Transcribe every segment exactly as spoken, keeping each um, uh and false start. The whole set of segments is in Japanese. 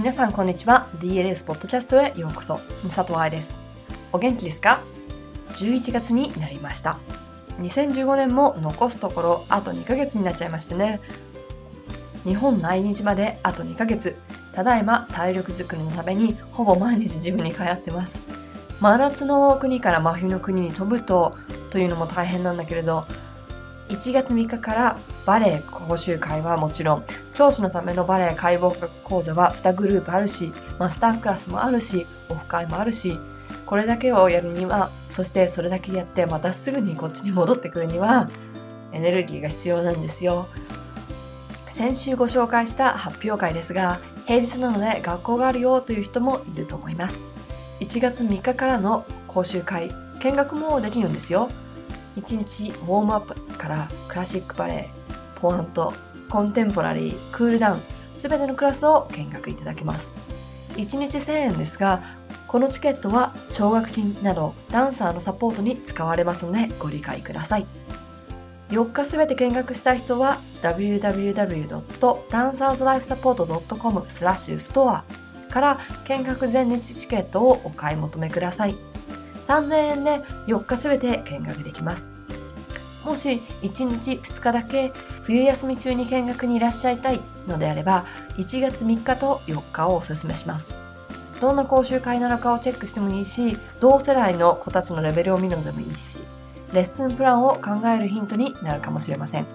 皆さんこんにちは。 ディーエルエス ポッドキャストへようこそ。佐藤愛です。お元気ですか？じゅういちがつになりました。にせんじゅうごねんも残すところあとにかげつになっちゃいましてね。日本来日まであとにかげつ。ただいま体力づくりのためにほぼ毎日ジムに通ってます。真夏の国から真冬の国に飛ぶとというのも大変なんだけれど、いちがつみっかからバレエ講習会はもちろん、教師のためのバレエ解剖学講座はにグループあるし、マスタークラスもあるし、オフ会もあるし、これだけをやるには、そしてそれだけやってまたすぐにこっちに戻ってくるにはエネルギーが必要なんですよ。先週ご紹介した発表会ですが、平日なので学校があるよという人もいると思います。いちがつみっかからの講習会、見学もできるんですよ。いちにちウォームアップからクラシックバレエ、ポワント、コンテンポラリー、クールダウン、すべてのクラスを見学いただけます。いちにちせんえんですが、このチケットは奨学金などダンサーのサポートに使われますのでご理解ください。よっかすべて見学したい人は ダブリューダブリューダブリュードットダンサーズライフサポートドットコムスラッシュストアから見学前日チケットをお買い求めください。さんぜんえんでよっかすべて見学できます。もしいちにちふつかだけ冬休み中に見学にいらっしゃいたいのであれば、いちがつみっかとよっかをお勧めします。どんな講習会なのかをチェックしてもいいし、同世代の子たちのレベルを見るのでもいいし、レッスンプランを考えるヒントになるかもしれません。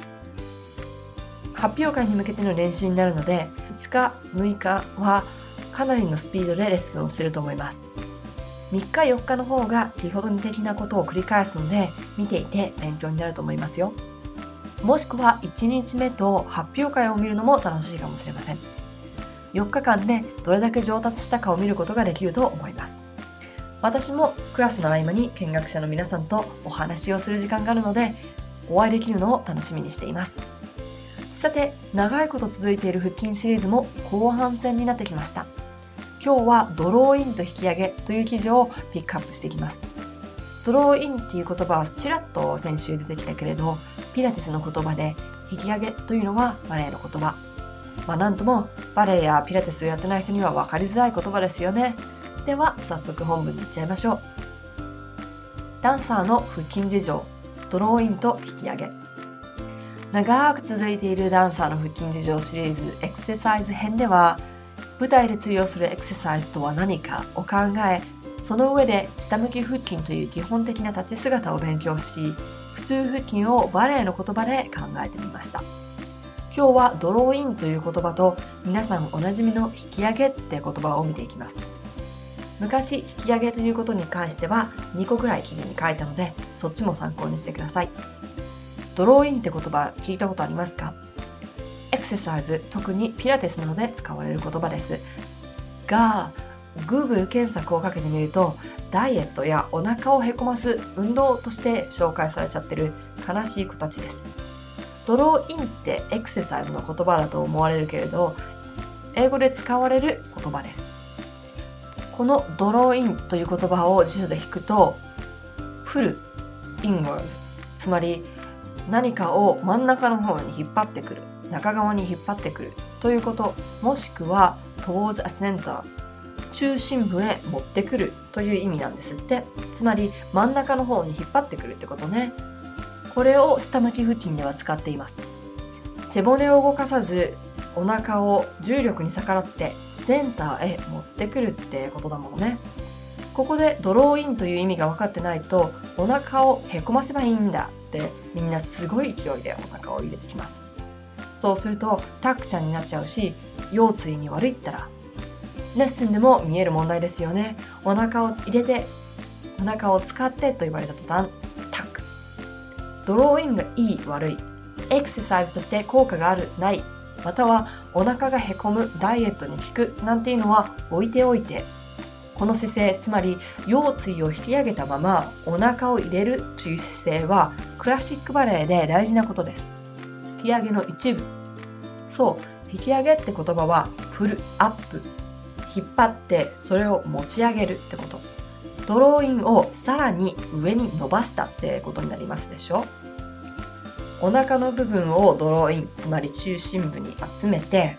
発表会に向けての練習になるので、いつかむいかはかなりのスピードでレッスンをすると思います。みっかよっかの方が基本的なことを繰り返すので、見ていて勉強になると思いますよ。もしくはいちにちめと発表会を見るのも楽しいかもしれません。よっかかんでどれだけ上達したかを見ることができると思います。私もクラスの合間に見学者の皆さんとお話をする時間があるので、お会いできるのを楽しみにしています。さて、長いこと続いている腹筋シリーズも後半戦になってきました。今日はドローインと引き上げという記事をピックアップしていきます。ドローインっていう言葉はちらっと先週出てきたけれど、ピラティスの言葉で引き上げというのはバレエの言葉。まあなんともバレエやピラティスをやってない人には分かりづらい言葉ですよね。では早速本文に行っちゃいましょう。ダンサーの腹筋事情、ドローインと引き上げ。長く続いているダンサーの腹筋事情シリーズエクササイズ編では、舞台で通用するエクササイズとは何かを考え、その上で下向き腹筋という基本的な立ち姿を勉強し、普通腹筋をバレエの言葉で考えてみました。今日はドローインという言葉と皆さんおなじみの引き上げって言葉を見ていきます。昔引き上げということに関してはにこくらい記事に書いたので、そっちも参考にしてください。ドローインって言葉聞いたことありますか？エクササイズ、特にピラティスなどで使われる言葉ですが、Google 検索をかけてみると、ダイエットやお腹をへこます運動として紹介されちゃってる悲しい子たちです。ドローインってエクササイズの言葉だと思われるけれど、英語で使われる言葉です。このドローインという言葉を辞書で引くと、pull inwards、つまり何かを真ん中の方に引っ張ってくる、中側に引っ張ってくるということ、もしくは towards a center、 中心部へ持ってくるという意味なんですって。つまり真ん中の方に引っ張ってくるってことね。これを下向き腹筋では使っています。背骨を動かさずお腹を重力に逆らってセンターへ持ってくるってことだもんね。ここでドローインという意味が分かってないと、お腹をへこませばいいんだってみんなすごい勢いでお腹を入れてきます。そうするとタックちゃんになっちゃうし、腰椎に悪いったら。レッスンでも見える問題ですよね。お腹を入れて、お腹を使ってと言われた途端、タック。ドローインがいい悪い、エクササイズとして効果があるない、またはお腹がへこむダイエットに効くなんていうのは置いておいて、この姿勢、つまり腰椎を引き上げたままお腹を入れるという姿勢はクラシックバレエで大事なことです。引き上げの一部。そう、引き上げって言葉はプルアップ、引っ張ってそれを持ち上げるってこと。ドローインをさらに上に伸ばしたってことになりますでしょ。お腹の部分をドローイン、つまり中心部に集めて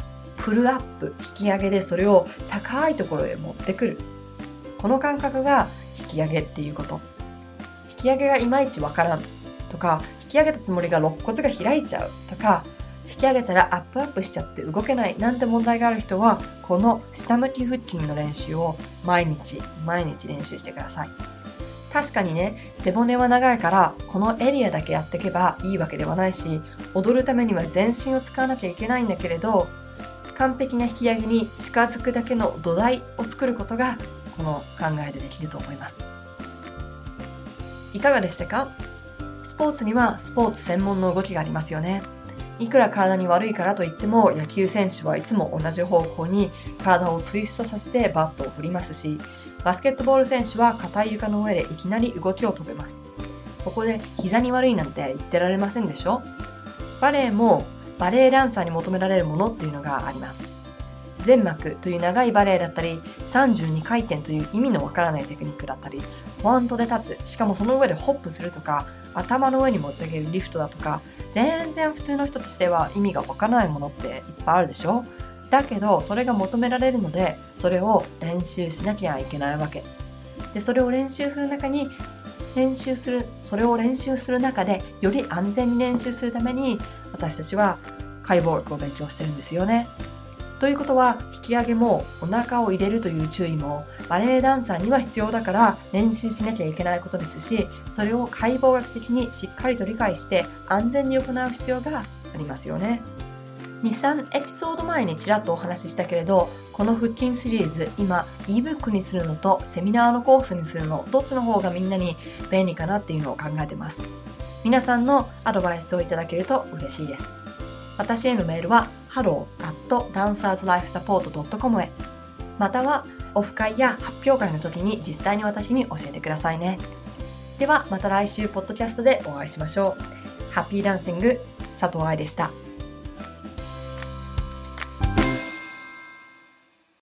プルアップ、引き上げでそれを高いところへ持ってくる。この感覚が引き上げっていうこと。引き上げがいまいちわからんとか、引き上げたつもりが肋骨が開いちゃうとか、引き上げたらアップアップしちゃって動けないなんて問題がある人は、この下向き腹筋の練習を毎日毎日練習してください。確かにね、背骨は長いからこのエリアだけやっていけばいいわけではないし、踊るためには全身を使わなきゃいけないんだけれど、完璧な引き上げに近づくだけの土台を作ることがこの考えでできると思います。いかがでしたか？スポーツにはスポーツ専門の動きがありますよね。いくら体に悪いからといっても、野球選手はいつも同じ方向に体をツイストさせてバットを振りますし、バスケットボール選手は硬い床の上でいきなり動きを止めます。ここで膝に悪いなんて言ってられませんでしょ？バレエもバレエダンサーに求められるものっていうのがあります。全幕という長いバレエだったり、さんじゅうにかい転という意味のわからないテクニックだったり、ポワントで立つ、しかもその上でホップするとか、頭の上に持ち上げるリフトだとか、全然普通の人としては意味がわからないものっていっぱいあるでしょ？だけどそれが求められるので、それを練習しなきゃいけないわけで、それを練習する中に練習するそれを練習する中でより安全に練習するために、私たちは解剖学を勉強してるんですよね。ということは、引き上げもお腹を入れるという注意もバレエダンサーには必要だから練習しなきゃいけないことですし、それを解剖学的にしっかりと理解して安全に行う必要がありますよね。に、さんエピソード前にちらっとお話ししたけれど、この腹筋シリーズ、今 ebook にするのとセミナーのコースにするの、どっちの方がみんなに便利かなっていうのを考えてます。皆さんのアドバイスをいただけると嬉しいです。私へのメールは ハロー アット ダンサーズライフサポート ドットコム へ、またはオフ会や発表会の時に実際に私に教えてくださいね。ではまた来週ポッドキャストでお会いしましょう。ハッピーダンシング、佐藤愛でした。